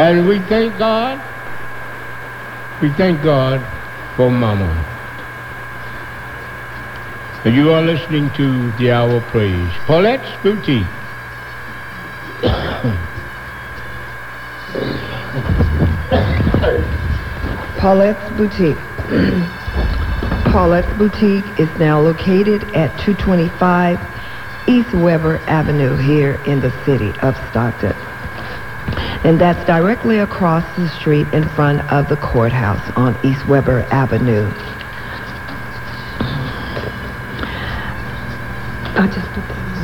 And we thank God. We thank God for Mama. And you are listening to the Hour of Praise. Paulette's Boutique. Paulette's Boutique. Paulette's Boutique is now located at 225 East Weber Avenue here in the city of Stockton. And that's directly across the street in front of the courthouse on East Weber Avenue. I just put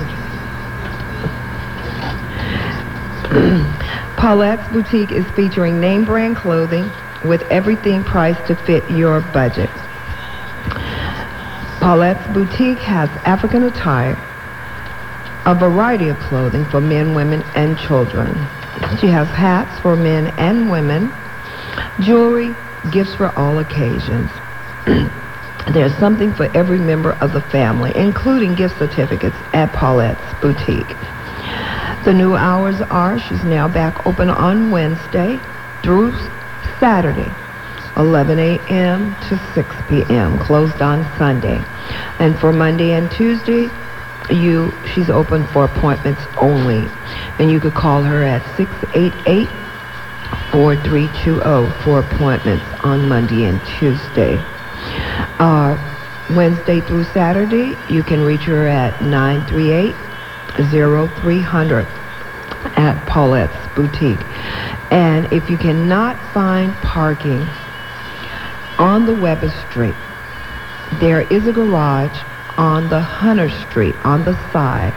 that. Paulette's Boutique is featuring name brand clothing with everything priced to fit your budget. Paulette's Boutique has African attire, a variety of clothing for men, women, and children. She has hats for men and women, jewelry, gifts for all occasions. There's something for every member of the family, including gift certificates at Paulette's Boutique. The new hours are, she's now back open on Wednesday through Saturday, 11 a.m. to 6 p.m., closed on Sunday. And for Monday and Tuesday, she's open for appointments only. And you could call her at 688-4320 for appointments on Monday and Tuesday. Wednesday through Saturday, you can reach her at 938-0300 at Paulette's Boutique. And if you cannot find parking on the Weber Street, there is a garage on the Hunter Street, on the side,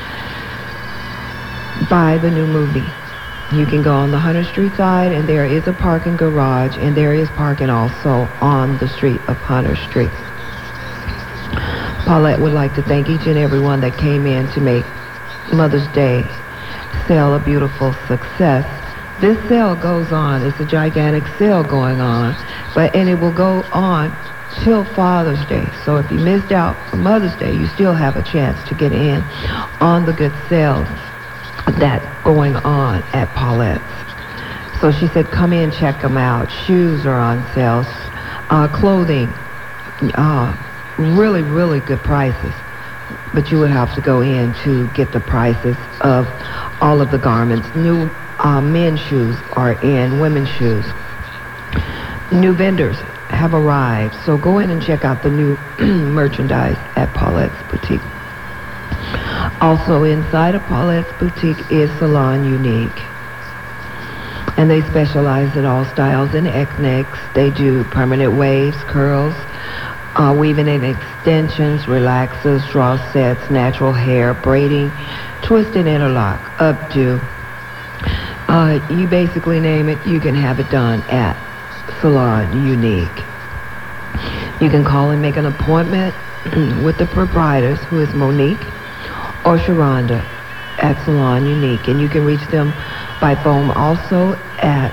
by the new movie. You can go on the Hunter Street side, and there is a parking garage, and there is parking also on the street of Hunter Street. Paulette would like to thank each and every one that came in to make Mother's Day sale a beautiful success. This sale goes on. It's a gigantic sale going on, and it will go on till Father's Day. So if you missed out for Mother's Day, you still have a chance to get in on the good sales that's going on at Paulette's. So she said, come in, check them out. Shoes are on sale. Clothing, really, really good prices. But you would have to go in to get the prices of all of the garments. New men's shoes are in, women's shoes. New vendors have arrived. So go in and check out the new merchandise at Paulette's Boutique. Also inside of Paulette's Boutique is Salon Unique. And they specialize in all styles and ethnics. They do permanent waves, curls, weaving and extensions, relaxers, draw sets, natural hair, braiding, twist and interlock, updo. You basically name it, you can have it done at Salon Unique. You can call and make an appointment with the proprietors, who is Monique or Sharonda at Salon Unique. And you can reach them by phone also at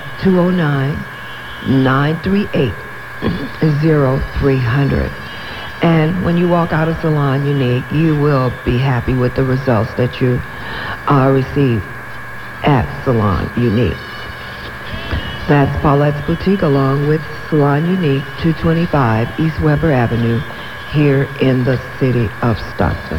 209-938-0300. And when you walk out of Salon Unique, you will be happy with the results that you receive at Salon Unique. That's Paulette's Boutique along with Salon Unique, 225 East Weber Avenue, here in the city of Stockton.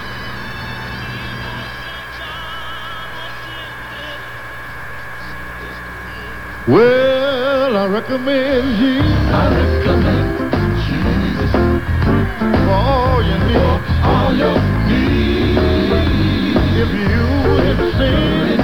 Well, I recommend Jesus. I recommend Jesus For all your needs. for all your needs. If you in sin,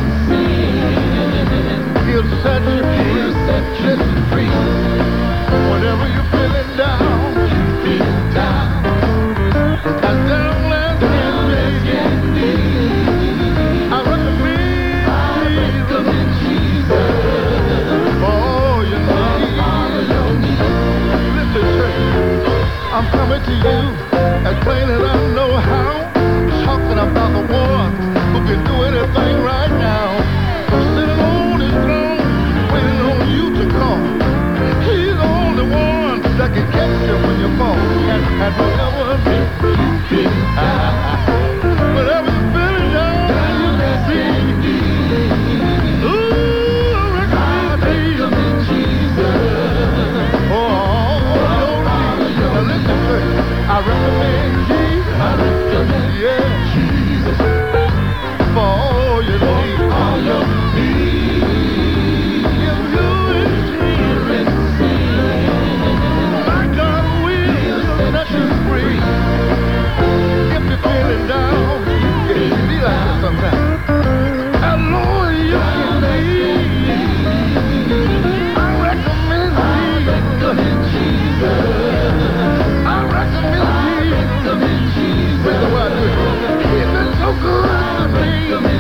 He'll set you free. He'll set you free. Whenever you're feeling down, Feeling down, as down as can be, I recommend Jesus for all your needs. Listen, church, I'm coming to you as plain as I know how, talking about the one who can do anything right now. Sitting on his throne, waiting on you to call. He's the only one that can catch you when you fall. And whatever you've been whatever you're feeling down, ooh, I recommend Jesus. I recommend Yeah. Jesus For all your needs. all your needs. If you in sin, my God will set you free. If you're feeling down, yeah, you be like that sometimes. And Lord, you can be. I recommend Jesus. I recommend Jesus. Brother, why do it? He's been so good to me.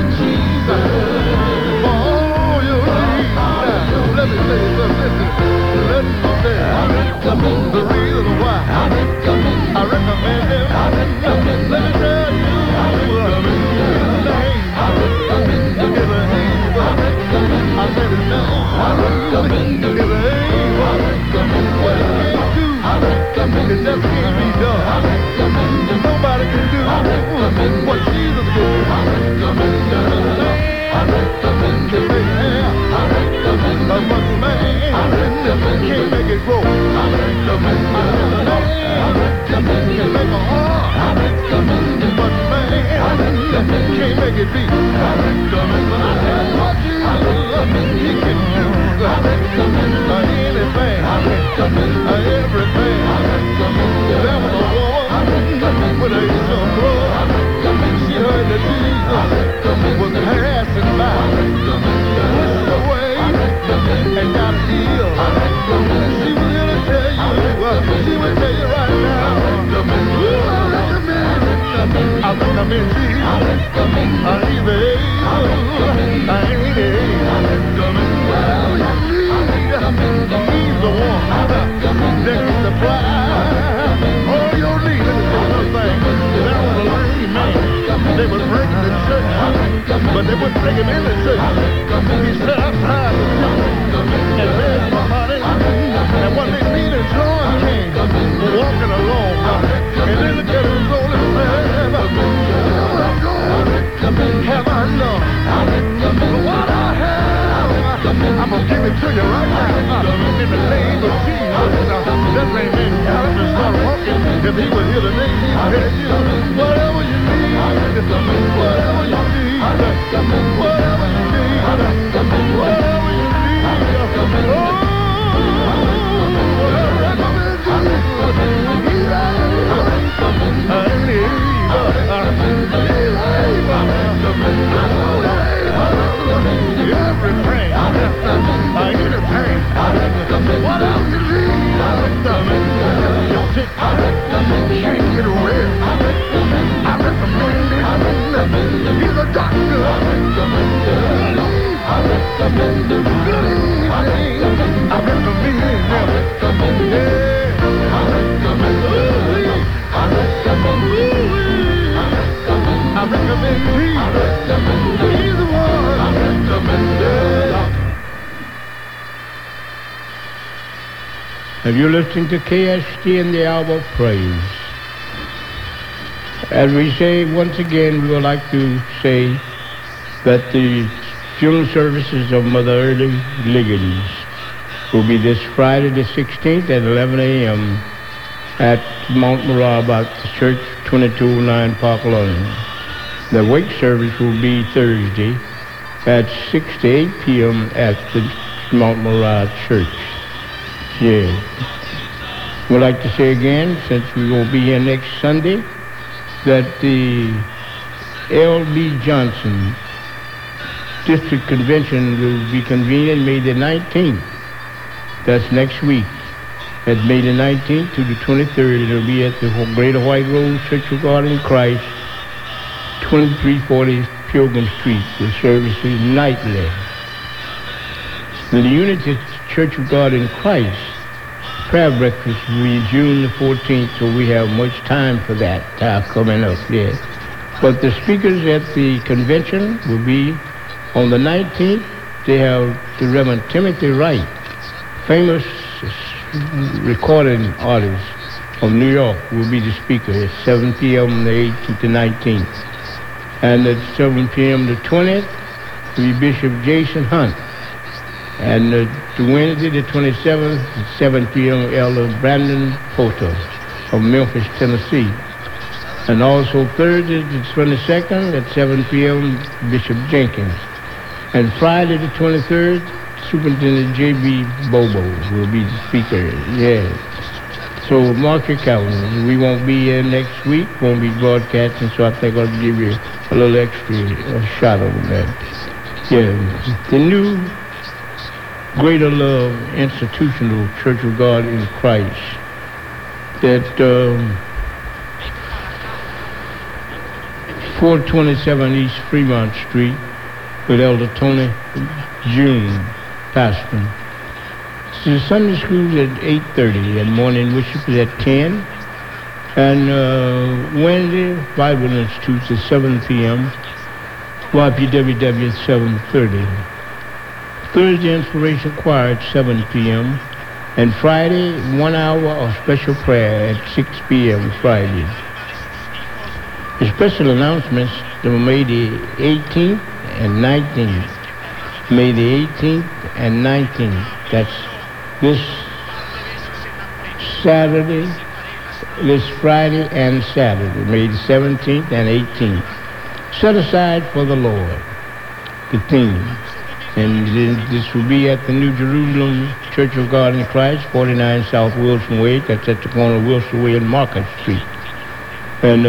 For all your needs. Now, let me tell you something. Listen. Let me say the reason why I recommend him. Let me tell you his name is an angel. I said his name is an angel. What he can't do, it just can't be done. Nobody can do what Jesus can do. Man can make hair, but man can't make it grow. Man can make a heart, but man can't make it beat. But I tell you what, Jesus, he can do anything, everything. There was a woman with an issue of blood. She heard that Jesus was passing by. Pushed away and got healed. She was here to tell you, she would tell you right now. Ooh, I recommend Jesus. He's well, you need. He's the one that can supply all your needs. Let me say one thing. There was a lame man. They would bring him to church, but they wouldn't take him in the church. He sat outside the church and begged for money. And one day Peter and John came walking along, and they looked at his soul and said, have I none? What I have, I'm going to give it to you right now. In the name of Jesus. That lame man got up and started walking. If he was here today, he'd tell you, whatever you need, whatever you need, whatever you need, whatever you need. What else you need? You're sick, can't get away. I recommend him. He's a doctor. Good evening. I recommend him. Yeah. I recommend Jesus. He's the one. Yeah. Have you listened to KST in the hour of praise? As we say, once again, we would like to say that the funeral services of Mother Early Liggins will be this Friday the 16th at 11 a.m. at Mount Moriah Baptist Church, 2209 Park Lane. The wake service will be Thursday at 6 to 8 p.m. at the Mount Moriah Church. Yeah. We'd like to say again, since we will be here next Sunday, that the L.B. Johnson District Convention will be convening May the 19th. That's next week. At May the 19th to the 23rd, it'll be at the Greater White Rose Church of God in Christ, 2340 Pilgrim Street. The service is nightly. The Unity Church of God in Christ prayer breakfast will be June the 14th, so we have much time for that coming up, yes. But the speakers at the convention will be on the 19th. They have the Reverend Timothy Wright, famous recording artist from New York, will be the speaker at 7 p.m. the 18th to 19th. And at 7 p.m. the 20th will be Bishop Jason Hunt. And the Wednesday, the 27th, at 7 p.m., Elder Brandon Porter of Memphis, Tennessee. And also Thursday, the 22nd at 7 p.m., Bishop Jenkins. And Friday, the 23rd, Superintendent J.B. Bobo will be the speaker. Yeah. So mark your calendar. We won't be here next week. Won't be broadcasting, so I think I'll give you a little extra shot of that. Yeah. The new Greater Love Institutional Church of God in Christ that 427 East Fremont Street with Elder Tony June, pastor. The Sunday school is at 8:30 and morning worship is at 10. And Wednesday, Bible Institute at 7 p.m. YPWW at 7:30. Thursday, Inspiration Choir at 7 p.m. And Friday, 1 hour of special prayer at 6 p.m. Friday. The special announcements that were made the 18th and 19th. May the 18th and 19th. That's this Saturday, this Friday and Saturday. May the 17th and 18th. Set aside for the Lord. The theme. And this will be at the New Jerusalem Church of God in Christ, 49 South Wilson Way. That's at the corner of Wilson Way and Market Street. And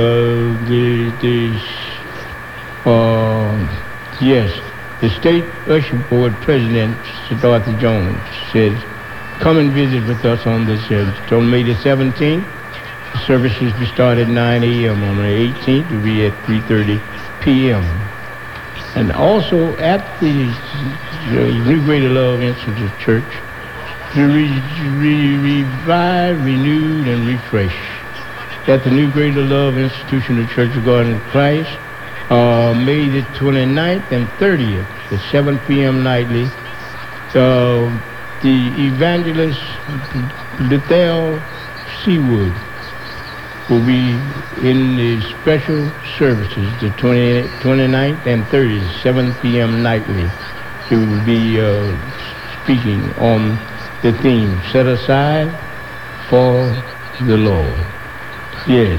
the State Usher Board President, Sir Dorothy Jones, says, come and visit with us on this on May the 17th. The services will start at 9 a.m. On the 18th, will be at 3:30 p.m. And also at the New Greater Love Institute Church, to revive, renewed, and refresh. At the New Greater Love Institutional Church of God in Christ, May the 29th and 30th at 7 p.m. nightly. The evangelist Bethel Seawood will be in the special services the 29th and 30th, 7 p.m. nightly. She will be speaking on the theme, Set Aside for the Lord. Yes.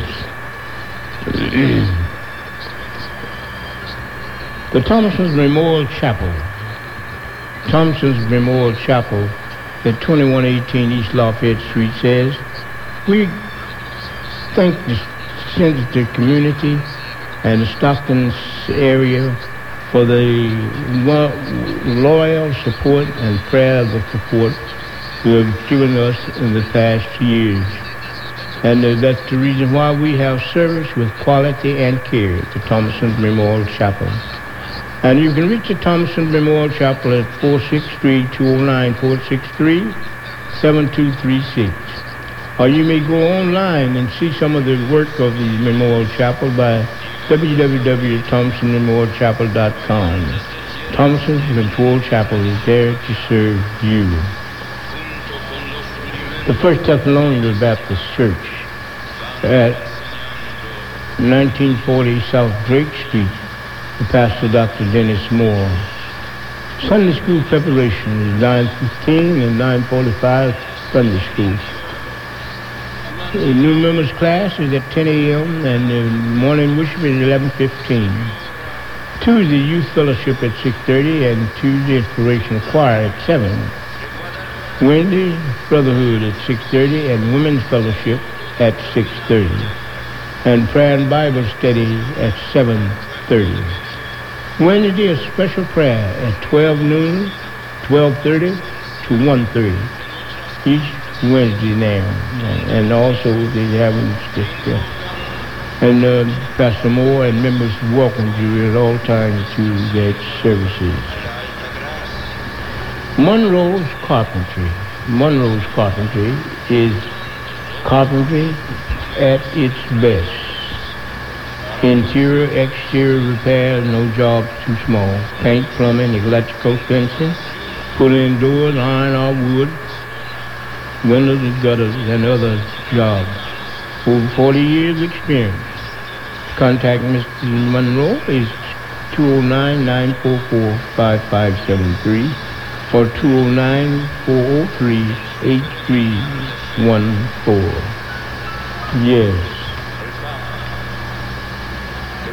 The Thompson's Memorial Chapel. Thompson's Memorial Chapel at 2118 East Lafayette Street says, we thank the sensitive community and the Stockton area for the loyal support and prayers of support you have given us in the past years. And that's the reason why we have service with quality and care at the Thompson Memorial Chapel. And you can reach the Thompson Memorial Chapel at 463-209-463-7236. Or you may go online and see some of the work of the Memorial Chapel by www.thompsonmemorialchapel.com. Thompson's Memorial Chapel is there to serve you. The First Thessalonians Baptist Church at 1940 South Drake Street, the pastor Dr. Dennis Moore. Sunday school preparation is 9:15 and 9:45 Sunday school. The new members class is at 10 a.m. and the morning worship is 11:15. Tuesday youth fellowship at 6:30 and Tuesday inspiration choir at 7. Wednesday brotherhood at 6:30 and women's fellowship at 6:30. And prayer and Bible study at 7:30. Wednesday a special prayer at 12 noon, 12:30 to 1:30. Each Wednesday now, and also they have and Pastor Moore and members welcome you at all times to their services. Monroe's Carpentry. Monroe's Carpentry is carpentry at its best. Interior, exterior repair, no job too small. Paint, plumbing, electrical, fencing, put in doors, iron or wood, windows and gutters, and other jobs. Over 40 years experience. Contact Mr. Monroe is 209-944-5573 or 209-403-8314. Yes.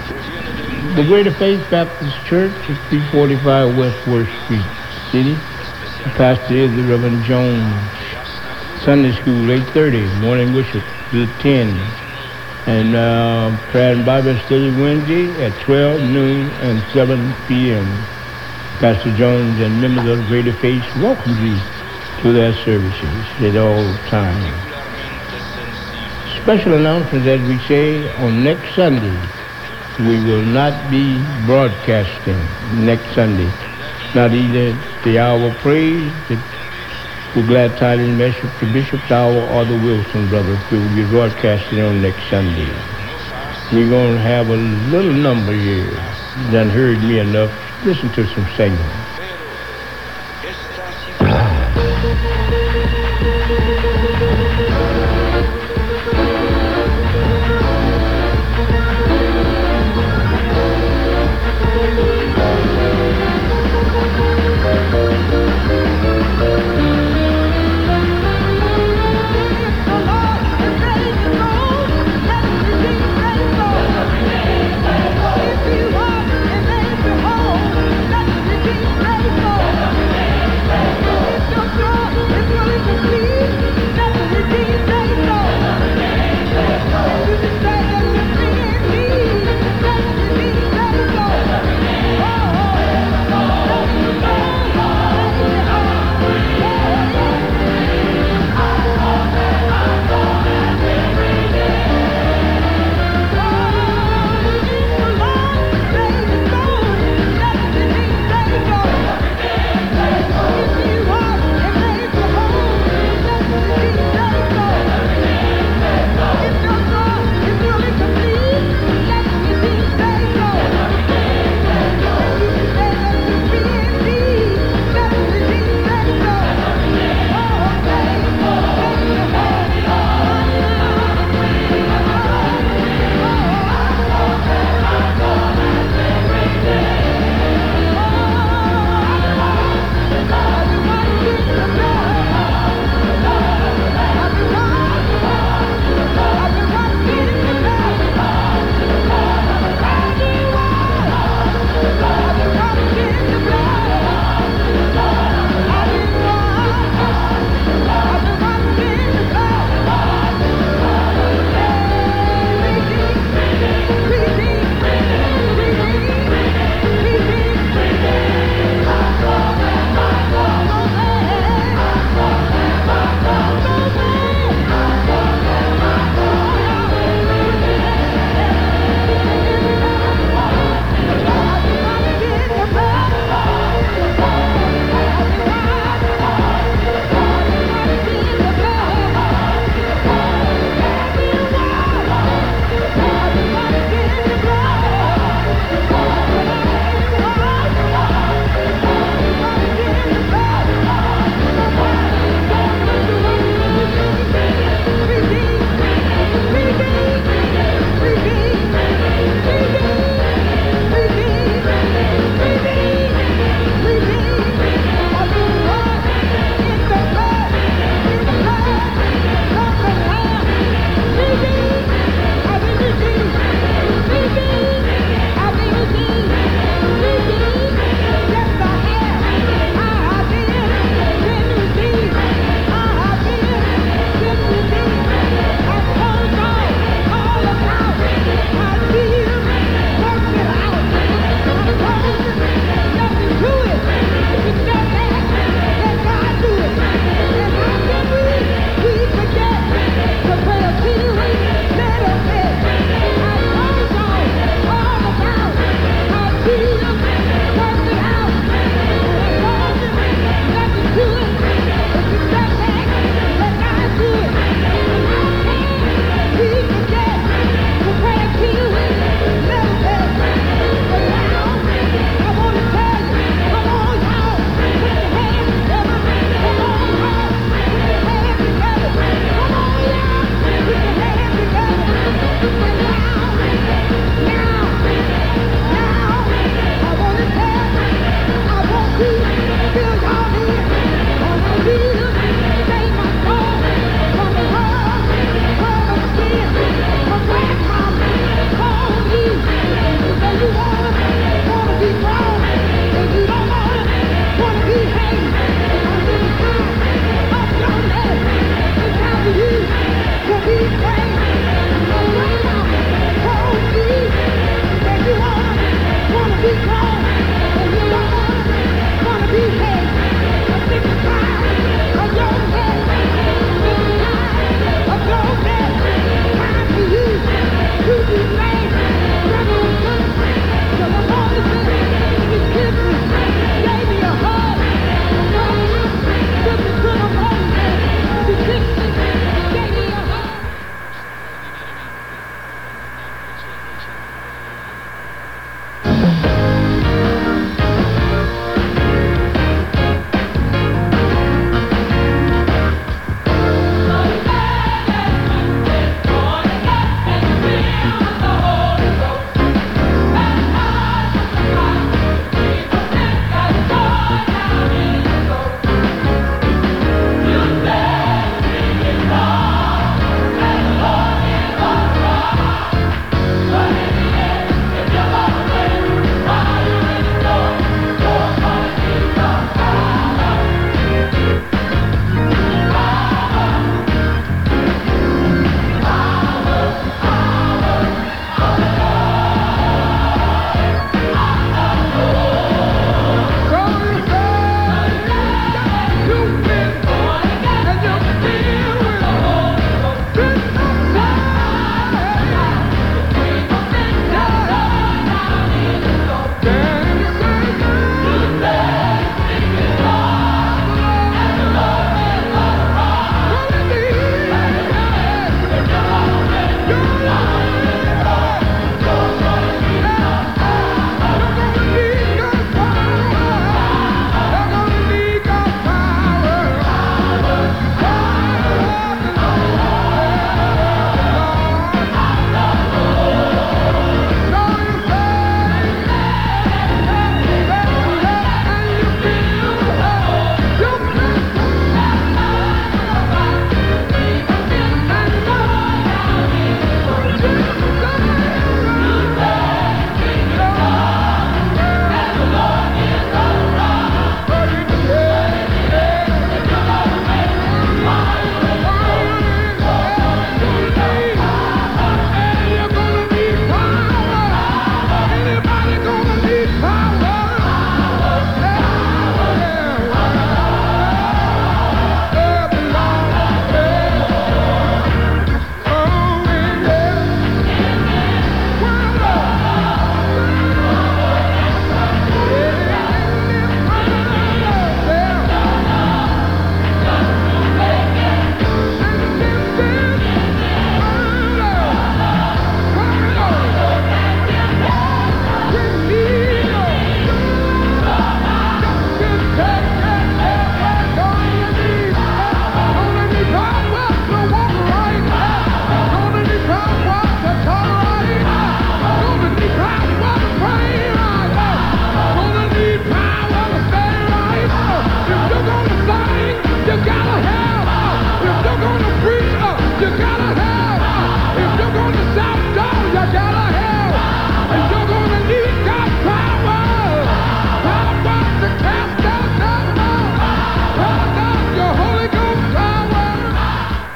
The Greater Faith Baptist Church at 345 West 4th Street, City. The pastor is the Reverend Jones. Sunday school, 8:30. Morning worship, till 10. And prayer and Bible study Wednesday at 12 noon and 7 p.m. Pastor Jones and members of the Greater Faith welcome you to their services at all times. Special announcement, as we say, on next Sunday. We will not be broadcasting next Sunday. Not either the hour of praise, the Glad Tidings Bishop, the Bishop's Hour, or the Wilson Brothers. We will be broadcasting on next Sunday. We're going to have a little number here. You done heard me enough. Listen to some singing. If you are and make your home, let me keep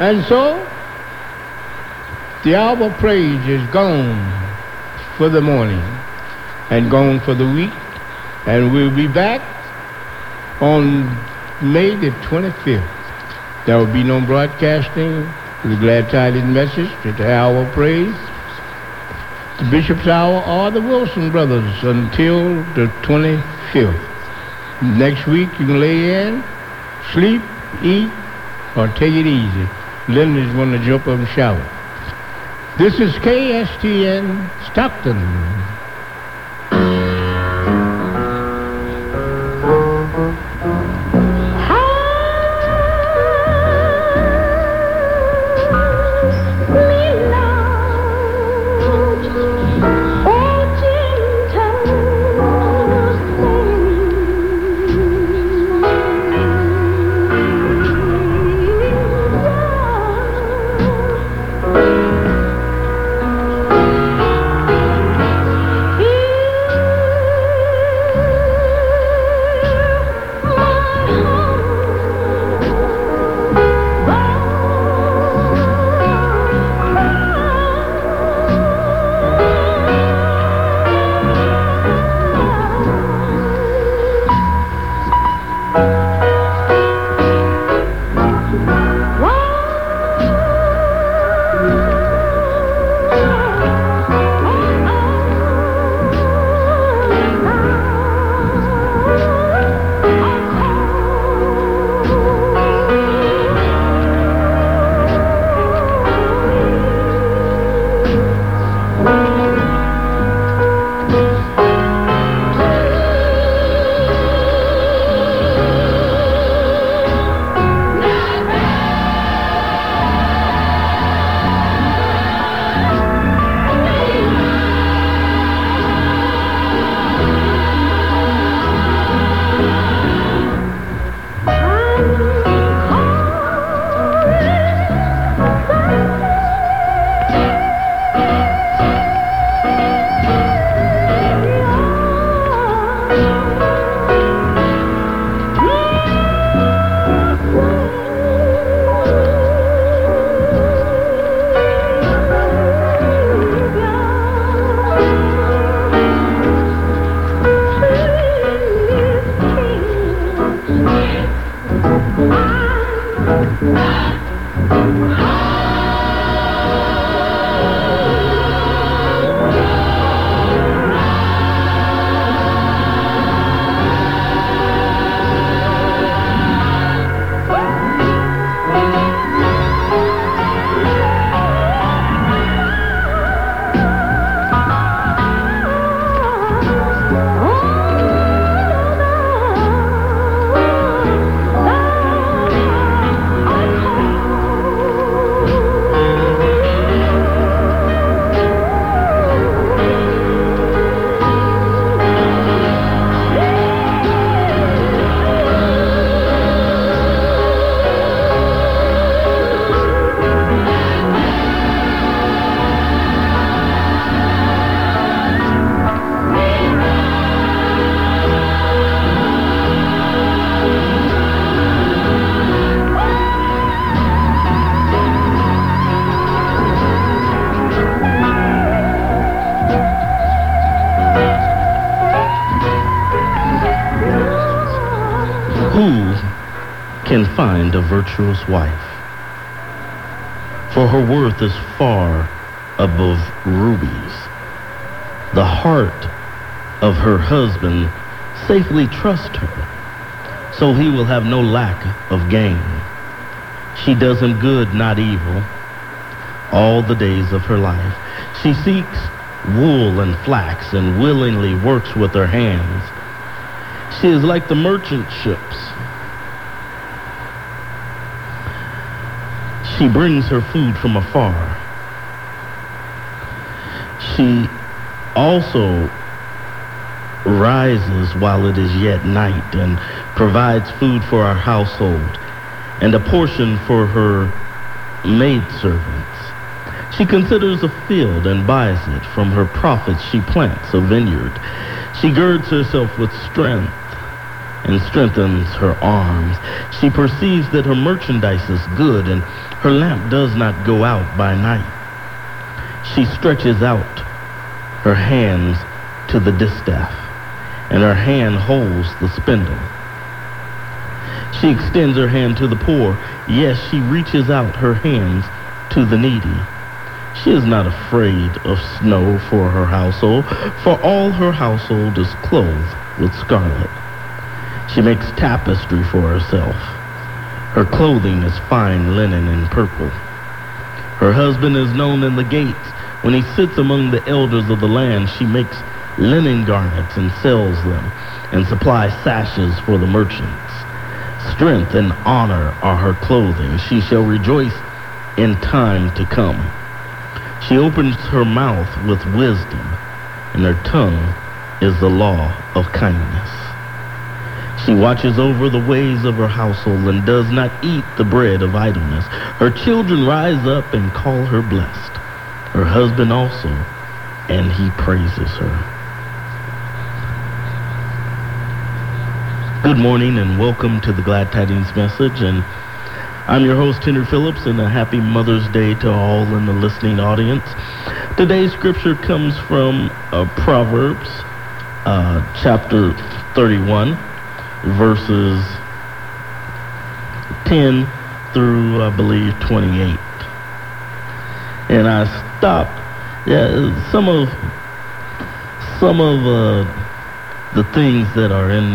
And so, the hour of praise is gone for the morning and gone for the week. And we'll be back on May the 25th. There will be no broadcasting of the Glad Tidings message at the hour of praise, the Bishop's Hour, or the Wilson Brothers until the 25th. Next week, you can lay in, sleep, eat, or take it easy. Linda is going to jump up and shower. This is KSTN Stockton. Can find a virtuous wife, for her worth is far above rubies. The heart of her husband safely trusts her, so he will have no lack of gain. She does him good, not evil, all the days of her life. She seeks wool and flax and willingly works with her hands. She is like the merchant ships. She brings her food from afar. She also rises while it is yet night and provides food for our household and a portion for her maidservants. She considers a field and buys it. From her profits she plants a vineyard. She girds herself with strength and strengthens her arms. She perceives that her merchandise is good and Her lamp does not go out by night. She stretches out her hands to the distaff, and her hand holds the spindle. She extends her hand to the poor. Yes, she reaches out her hands to the needy. She is not afraid of snow for her household, for all her household is clothed with scarlet. She makes tapestry for herself. Her clothing is fine linen and purple. Her husband is known in the gates. When he sits among the elders of the land, she makes linen garments and sells them, and supplies sashes for the merchants. Strength and honor are her clothing. She shall rejoice in time to come. She opens her mouth with wisdom, and her tongue is the law of kindness. She watches over the ways of her household and does not eat the bread of idleness. Her children rise up and call her blessed. Her husband also, and he praises her. Good morning and welcome to the Glad Tidings message. And I'm your host, Henry Phillips, and a happy Mother's Day to all in the listening audience. Today's scripture comes from Proverbs chapter 31, verses 10 through, I believe, 28. And I stopped. Some of the things that are in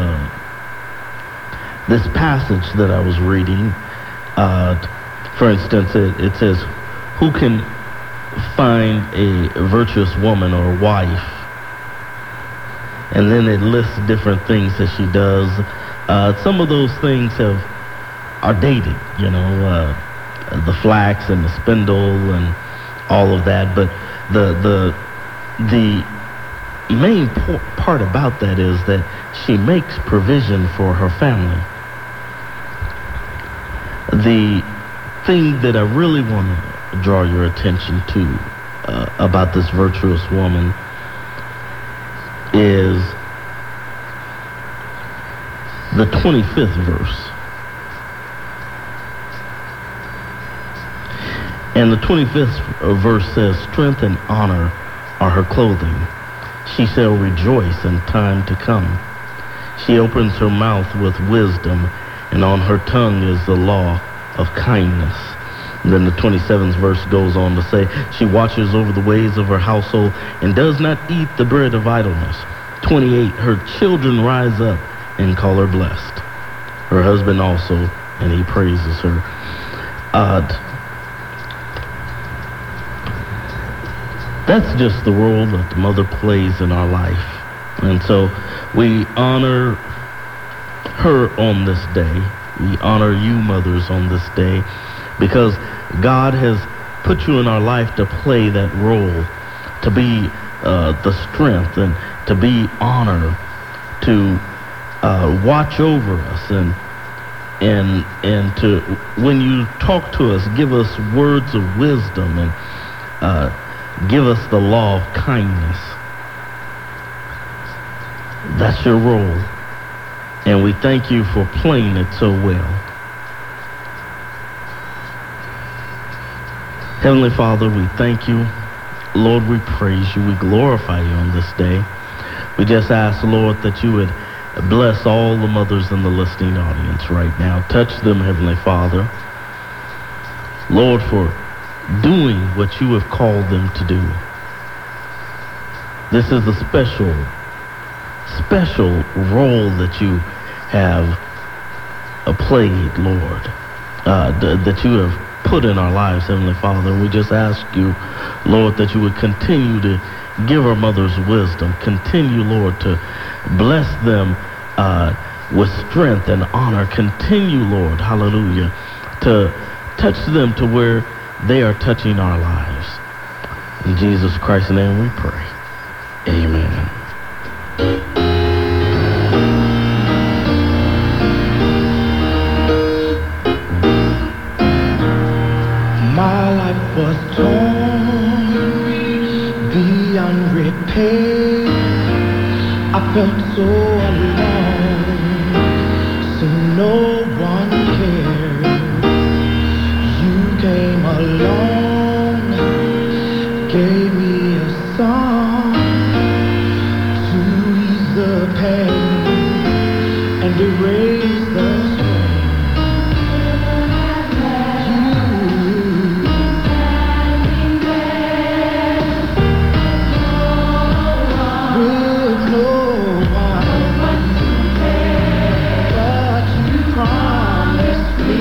this passage that I was reading. For instance, it says, "Who can find a virtuous woman or wife?" And then it lists different things that she does. Some of those things are dated, the flax and the spindle and all of that. But the main part about that is that she makes provision for her family. The thing that I really want to draw your attention to about this virtuous woman is the 25th verse. And the 25th verse says, "Strength and honor are her clothing. She shall rejoice in time to come. She opens her mouth with wisdom, and on her tongue is the law of kindness." And then the 27th verse goes on to say, "She watches over the ways of her household and does not eat the bread of idleness." 28, "Her children rise up and call her blessed. Her husband also, and he praises her." That's just the role that the mother plays in our life. And so we honor her on this day. We honor you, mothers, on this day, because God has put you in our life to play that role, to be the strength and to be honor, to watch over us and to, when you talk to us, give us words of wisdom and give us the law of kindness. That's your role. And we thank you for playing it so well. Heavenly Father, we thank you. Lord, we praise you. We glorify you on this day. We just ask, Lord, that you would bless all the mothers in the listening audience right now. Touch them, Heavenly Father. Lord, for doing what you have called them to do. This is a special role that you have played, Lord, that you have put in our lives, Heavenly Father. And we just ask you, Lord, that you would continue to give our mothers wisdom. Continue, Lord, to bless them with strength and honor. Continue, Lord, hallelujah, to touch them to where they are touching our lives. In Jesus Christ's name we pray. Amen. My life was torn beyond repair. I felt so alone, so no one cared. You and erase the stain. With no one, but you promised me.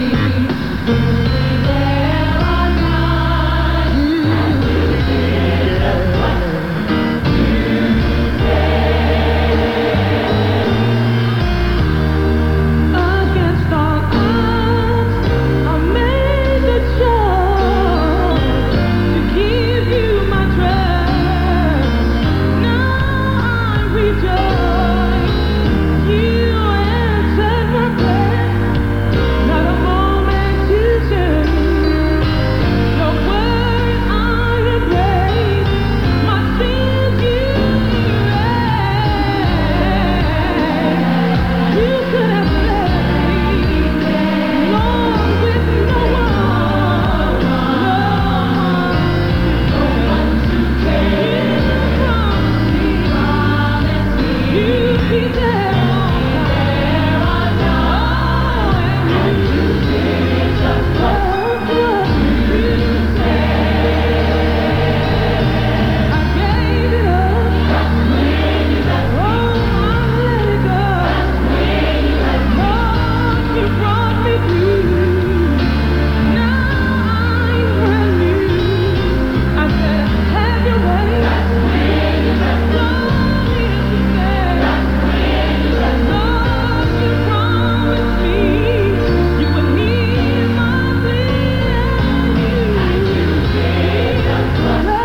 Against all odds, I made the choice to give you my trust. Now I rejoice. You answered my prayer. Not a moment too soon. Your word I embrace. My sins you erased. You could have left me alone with no one to care. You promised me you'd be there all time. And you did just what you said. I gave it up. Oh, I let it go. Lord, you brought me through. Now I'm brand new. I said, have your way. Lord, is to say. Lord, you promised me you would hear my plea. And you did just what you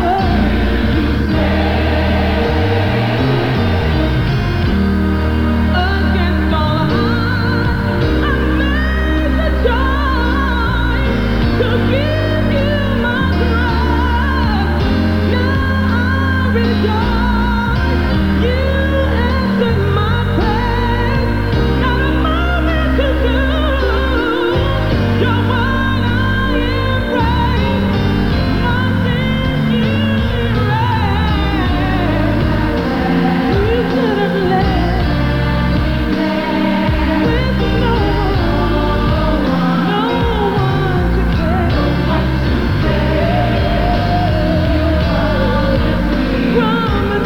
Against all odds, I made the choice to give you my trust. Now I rejoice. You answered my prayer. Not a moment too soon. Your word I embrace. My sins you erased. You could have left. With no one to care. Promise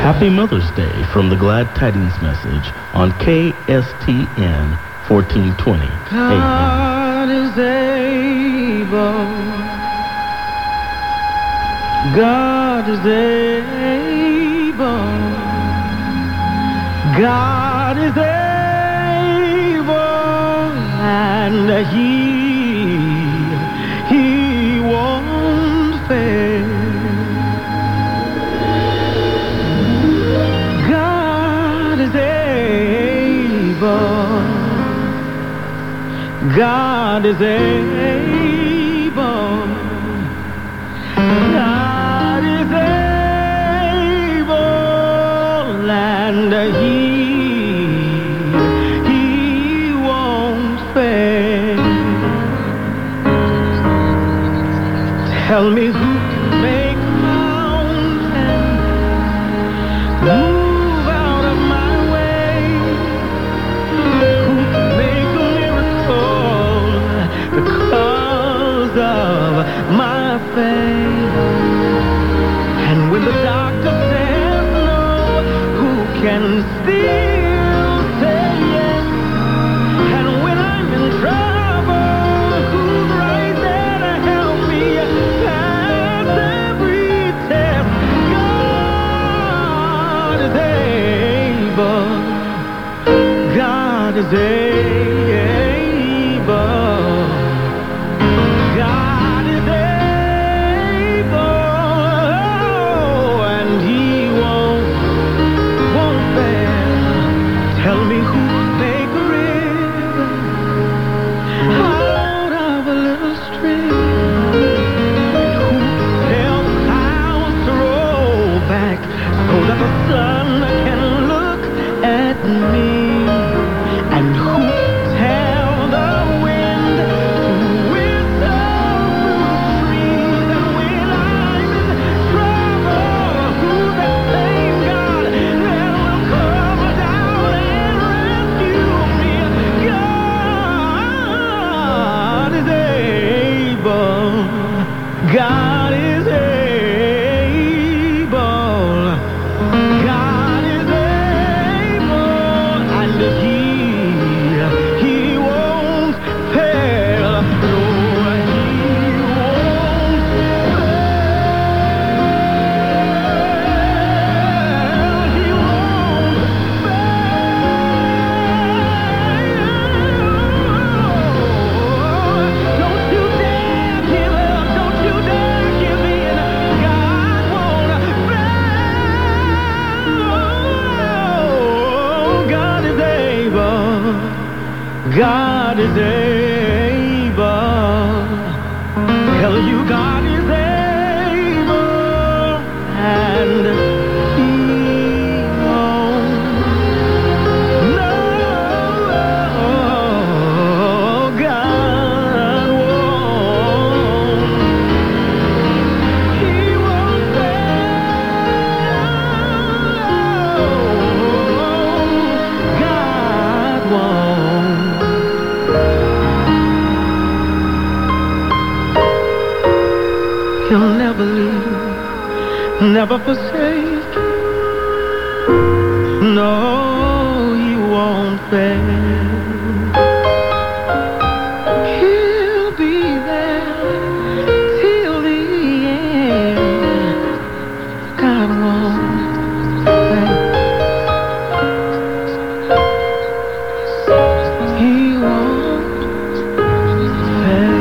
Happy Mother's Day from the Glad Tidings Message on KSTN 1420 AM. God is able. God is able. God is able, and He won't fail. God is able. God is able. God is able, and He won't fail. Tell me who can make mountains move out of my way? Who can make a miracle because of my faith? And when the doctor says no, who can still say yes? And when I'm in trouble, who's right there to help me pass every test? God is able. God is able. God is able, and He won't fail. Tell me who can make a river out of a little stream, who tell clouds to roll back so that the sun can look at me, and who tell the wind to whistle through the trees. And when I'm in trouble, who's that same God that will come down and rescue me? God is able. God is able. God is able, and He won't fail. No, He won't fail. He won't fail. Don't you dare give up. Don't you dare give in. God won't fail. God is able. God is able. Tell you God is able, and He won't. No, God won't. He won't fail. God won't. He'll never leave, never forsake. No, He won't fail. He'll be there till the end. God won't fail. He won't fail.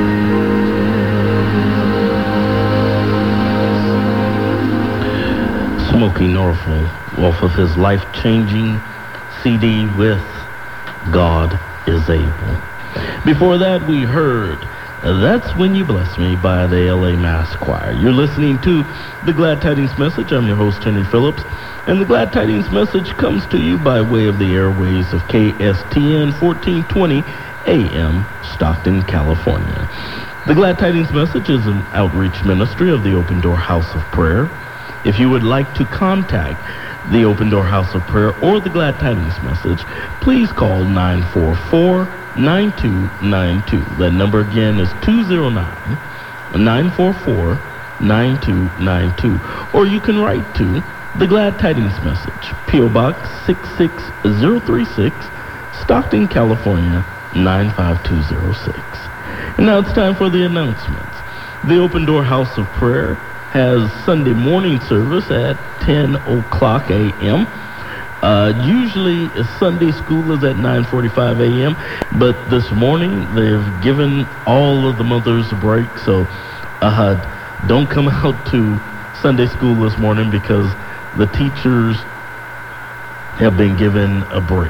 Smokey Norfolk off of his life-changing CD with God is Able. Before that, we heard That's When You Bless Me by the LA Mass Choir. You're listening to the Glad Tidings Message. I'm your host, Henry Phillips, and the Glad Tidings Message comes to you by way of the airways of KSTN 1420 AM, Stockton, California. The Glad Tidings Message is an outreach ministry of the Open Door House of Prayer. If you would like to contact the Open Door House of Prayer or the Glad Tidings Message, please call 944-9292. That number again is 209-944-9292. Or you can write to The Glad Tidings Message, P.O. Box 66036, Stockton, California, 95206. And now it's time for the announcements. The Open Door House of Prayer has Sunday morning service at 10 o'clock a.m. Usually Sunday school is at 9:45 a.m., but this morning they've given all of the mothers a break, so don't come out to Sunday school this morning because the teachers have been given a break.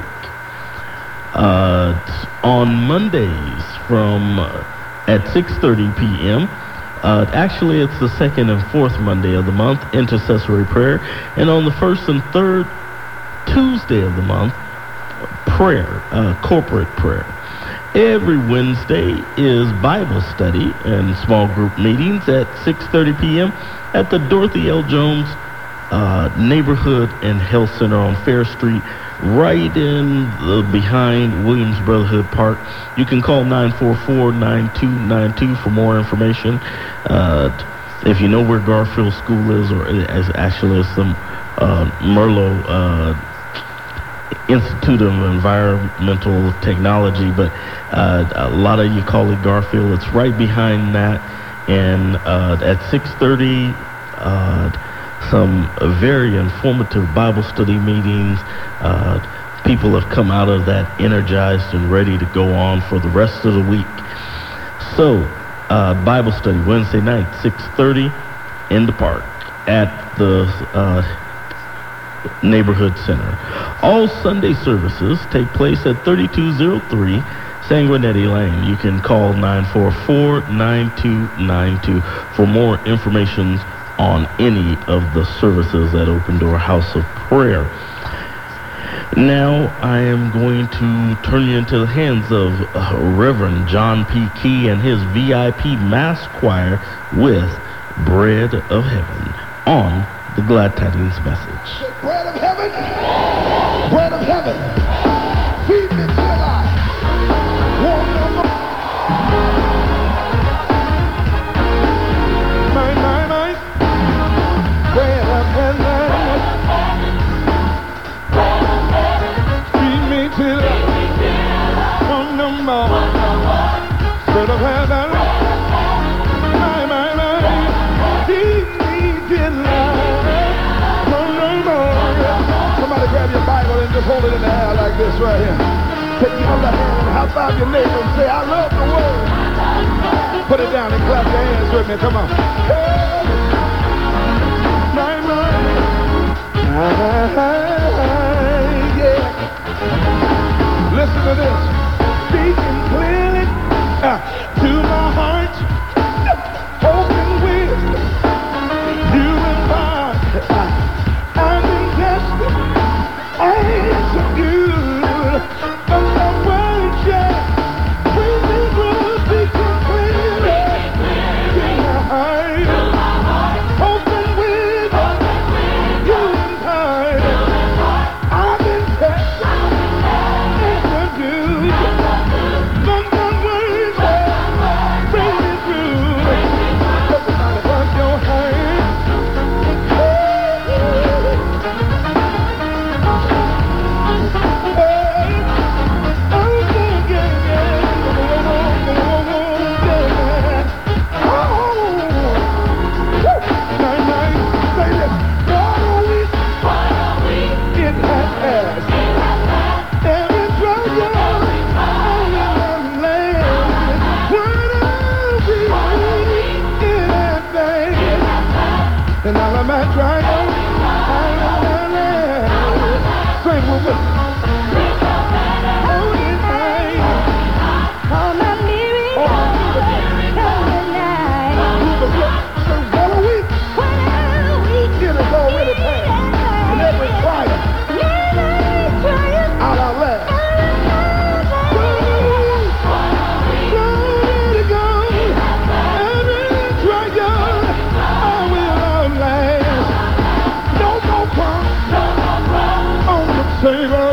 On Mondays from at 6:30 p.m., actually it's the second and fourth Monday of the month, intercessory prayer, and on the first and third Tuesday of the month, prayer, corporate prayer. Every Wednesday is Bible study and small group meetings at 6:30 p.m. at the Dorothy L. Jones Neighborhood and Health Center on Fair Street, right in behind Williams Brotherhood Park. You can call 944-9292 for more information. If you know where Garfield School is, or as actually it's the Merlot Institute of Environmental Technology, but a lot of you call it Garfield. It's right behind that, and at 6:30, some very informative Bible study meetings. People have come out of that energized and ready to go on for the rest of the week. So, Bible study Wednesday night, 6:30 in the park at the Neighborhood Center. All Sunday services take place at 3203 Sanguinetti Lane. You can call 944-9292 for more information on any of the services at Open Door House of Prayer. Now I am going to turn you into the hands of Reverend John P. Key and his VIP Mass Choir with Bread of Heaven on the Glad Tidings Message. Bread of heaven, bread of heaven, feed me till I want no more. My, bread of heaven, feed me till I want no more. Bread of heaven, feed me till I want no more. Somebody grab your Bible and just hold it in the air like this right here. Take your other hand and high five your neighbor and say, I love the word. Put it down and clap your hands with me. Come on. Hey, yeah. Listen to this. Speaking clearly to my heart. Open wisdom. You impart. I've been tested. Ain't so good. But the word just brings me through. Speaking clearly to my heart. Open wisdom. You impart. I've been tested. Ain't so good. But the word just brings me through. Somebody clap your hands. And all of my trials, sing with me. Oh, it's night. On the miracle, coming night. So what a week. What a week. It is already past. And every trial out our last. Glory to God. Every trial I will outlast. No more crime on the table.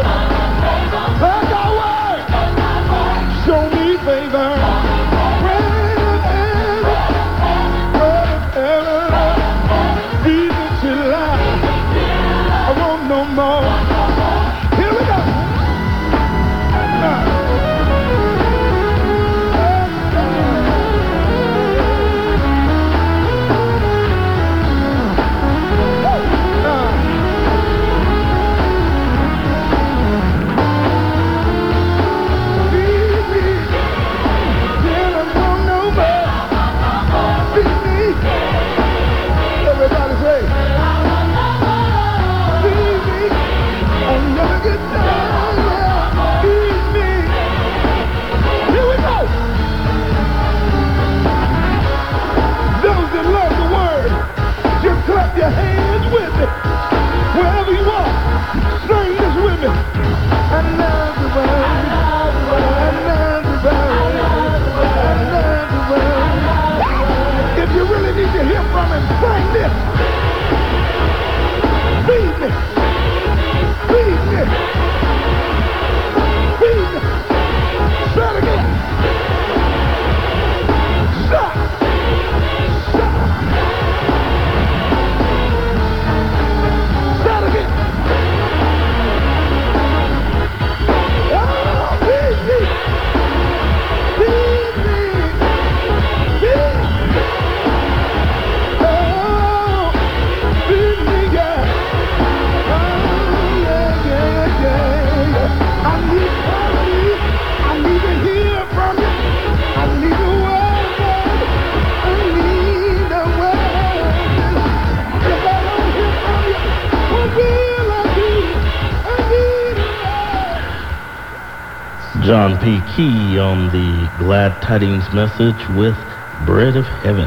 John P. Key on the Glad Tidings message with Bread of Heaven.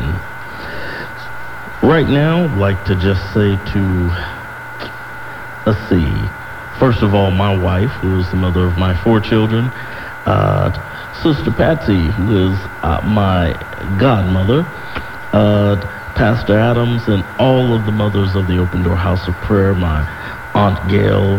Right now, I'd like to just say let's see. First of all, my wife, who is the mother of my 4 children, Sister Patsy, who is my godmother, Pastor Adams, and all of the mothers of the Open Door House of Prayer, my Aunt Gail,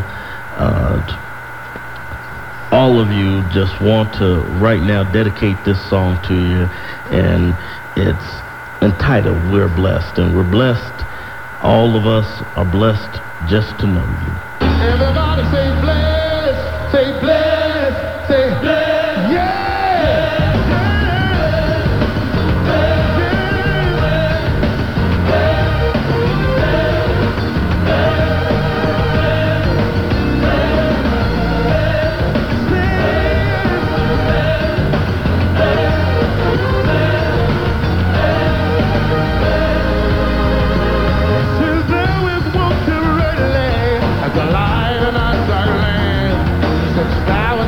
all of you. Just want to right now dedicate this song to you, and it's entitled We're Blessed, and we're blessed. All of us are blessed just to know you. Everybody say bless, say bless, say bless. Yeah! The lion and dark land, such power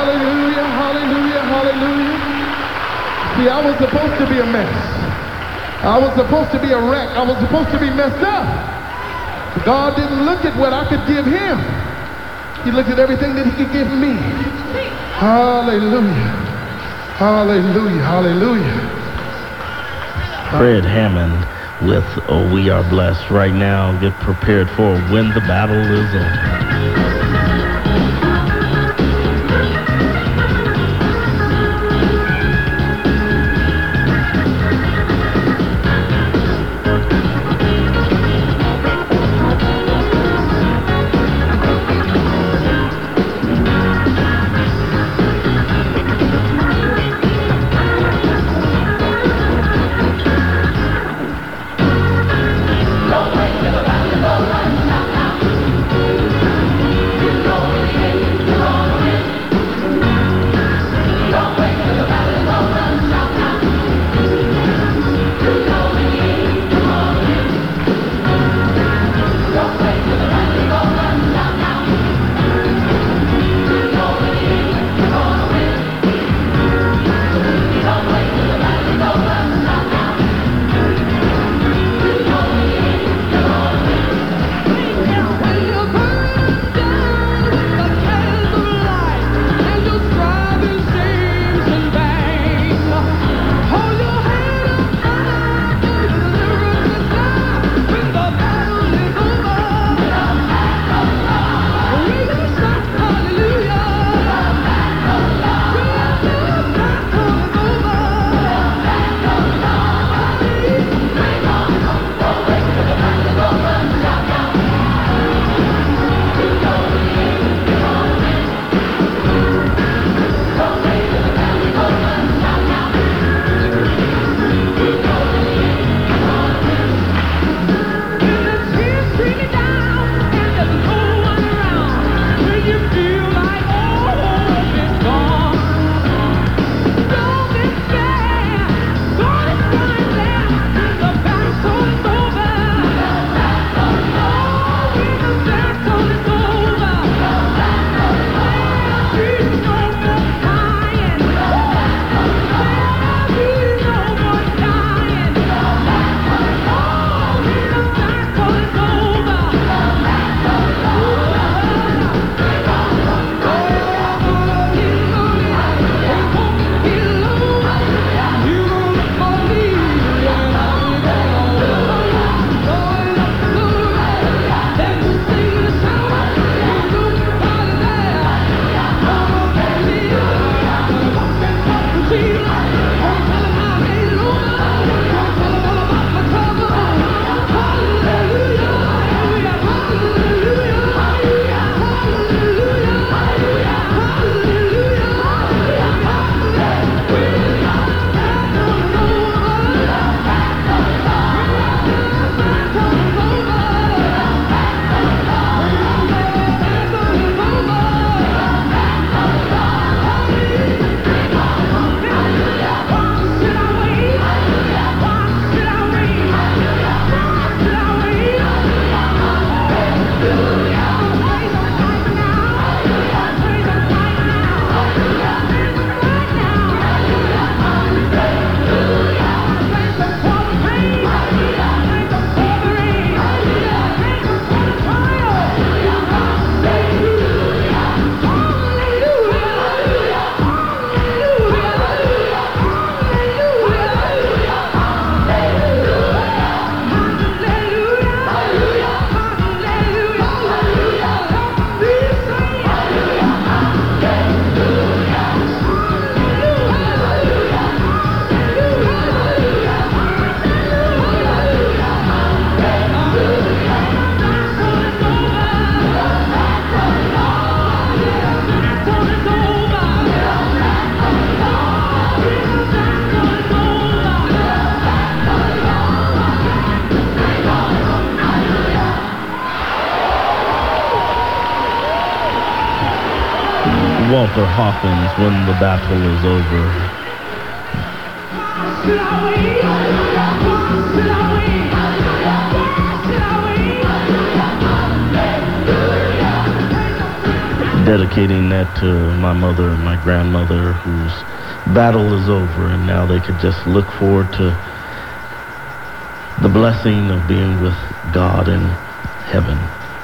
Hallelujah, hallelujah, hallelujah. See, I was supposed to be a mess. I was supposed to be a wreck. I was supposed to be messed up. God didn't look at what I could give him. He looked at everything that he could give me. Hallelujah. Hallelujah, hallelujah. Fred Hammond with "Oh, We Are Blessed" right now. Get prepared for When the Battle Is Over. Walter Hawkins, When the Battle Is Over. dedicating that to my mother and my grandmother whose battle is over, and now they could just look forward to the blessing of being with God in heaven.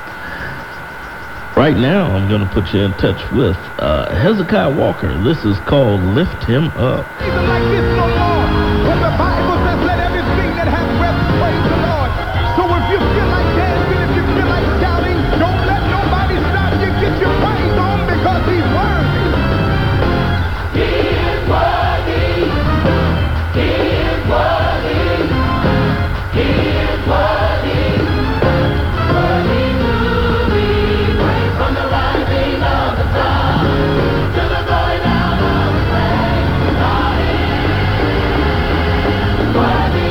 Right now, I'm going to put you in touch with Hezekiah Walker. This is called Lift Him Up. Even like this no more. But the Bible says, let everything that has breath praise the Lord. So if you feel like dancing, if you feel like shouting, don't let nobody stop you. Get your praise on because he's worthy. He is worthy. He is worthy. He is worthy. Worthy to be praised from the rising of the sun to the going down of the same. God is worthy.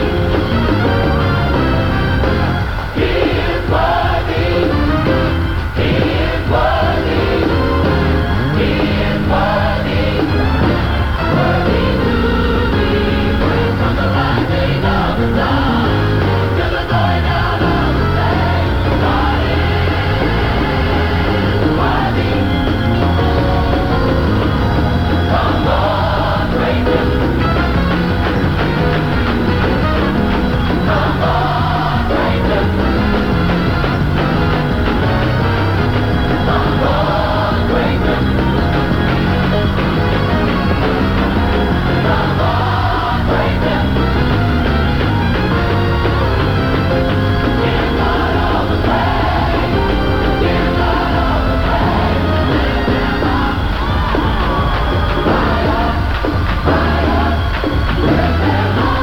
He is worthy. He is worthy. He is worthy. Worthy to be praised from the rising of the sun to the going down of the same. God is worthy. Come on, praise him. Come on, praise him. Come on, praise him. Come on, praise him. Give God all the praise. Give God all the praise. Lift him up. Higher, higher. Lift him up.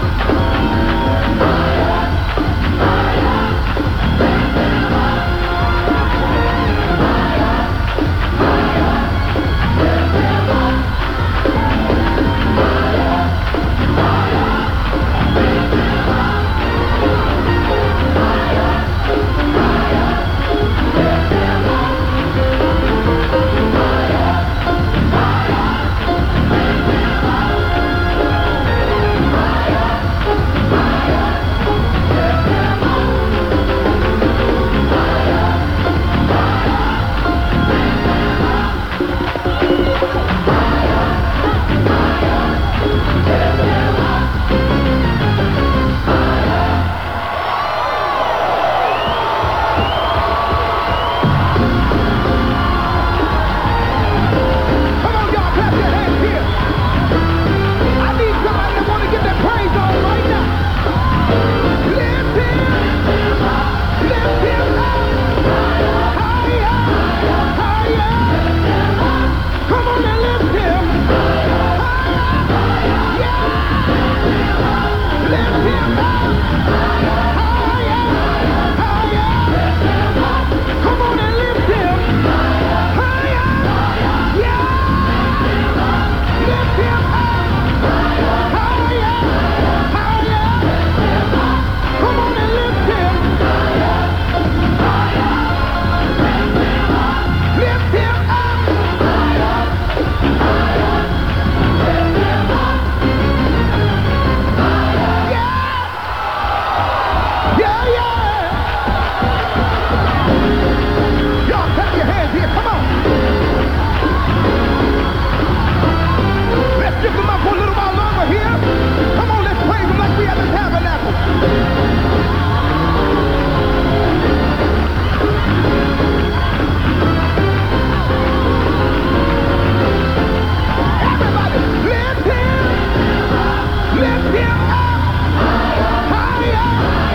Higher, higher. Lift him up. Higher, higher. Lift him up. Higher, higher. Lift him up. Higher, higher. Lift him up. Higher, higher. Lift him up. Higher, higher. Lift him up. Higher, come on, y'all, clap your hands here. I need somebody that want to get their praise on right now. Lift him up. Lift him up. Higher, higher. Come on and lift him. Higher, yeah. Lift him up. Higher, higher. Come on and lift him. Higher, yeah. Lift him up. Higher, higher. Come on and lift him. Lift him up. Yeah, yeah. Y'all clap your hands here. Come on. Let's lift him up for a little while longer here. Come on, let's praise him like we at the tabernacle. Everybody, lift him. Lift him up. Higher, higher.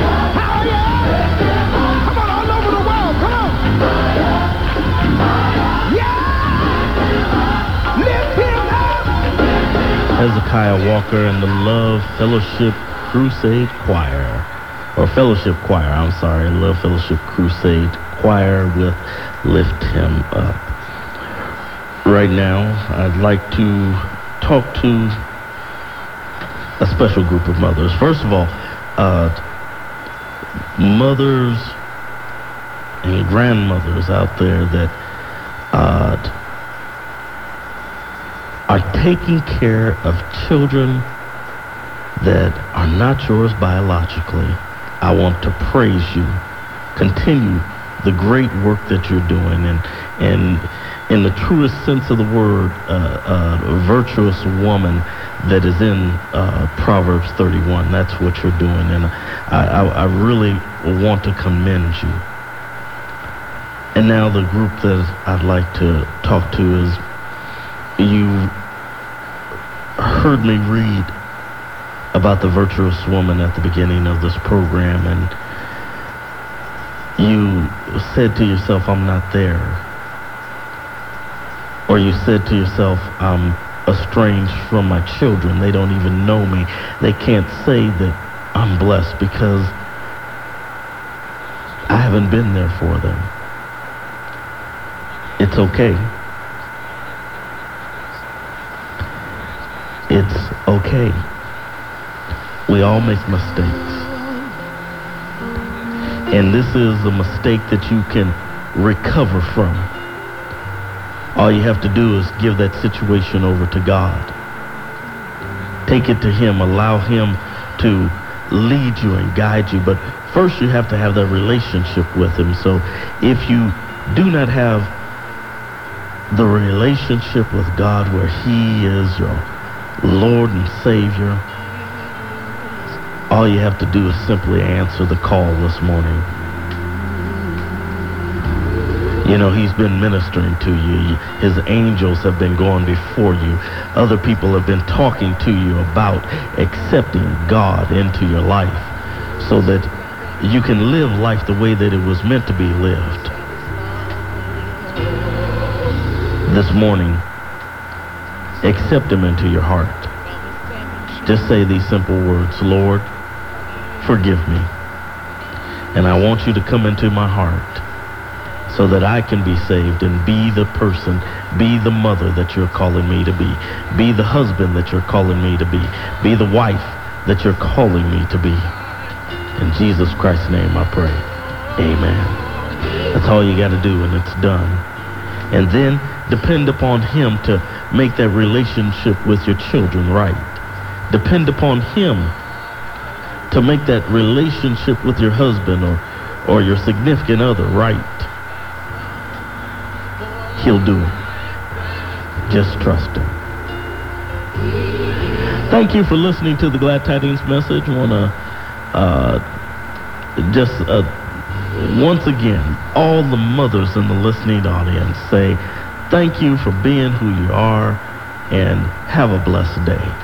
Come on, all over the world. Come on. Yeah. Lift him up. Hezekiah Walker and the Love Fellowship Crusade Choir, or Fellowship Choir, I'm sorry, Love Fellowship Crusade Choir with Lift Him Up. Right now, I'd like to talk to a special group of mothers. First of all, mothers and grandmothers out there that are taking care of children that are not yours biologically. I want to praise you. Continue the great work that you're doing, and in the truest sense of the word, a virtuous woman that is in Proverbs 31. That's what you're doing, and I really want to commend you. And now the group that I'd like to talk to is, you heard me read about the virtuous woman at the beginning of this program, and you said to yourself, I'm not there. Or you said to yourself, I'm estranged from my children. They don't even know me. They can't say that I'm blessed because I haven't been there for them. It's okay. It's okay. We all make mistakes. And this is a mistake that you can recover from. All you have to do is give that situation over to God. Take it to Him. Allow Him to lead you and guide you. But first you have to have that relationship with Him. So if you do not have the relationship with God where He is your Lord and Savior, all you have to do is simply answer the call this morning. You know, He's been ministering to you. His angels have been going before you. Other people have been talking to you about accepting God into your life so that you can live life the way that it was meant to be lived. This morning, accept Him into your heart. Just say these simple words: Lord, forgive me. And I want you to come into my heart so that I can be saved and be the person, be the mother that you're calling me to be the husband that you're calling me to be the wife that you're calling me to be. In Jesus Christ's name I pray. Amen. That's all you got to do, and it's done. And then depend upon Him to make that relationship with your children right. Depend upon Him to make that relationship with your husband or your significant other right. He'll do it. Just trust Him. Thank you for listening to the Glad Tidings message. I want to once again, all the mothers in the listening audience say thank you for being who you are, and have a blessed day.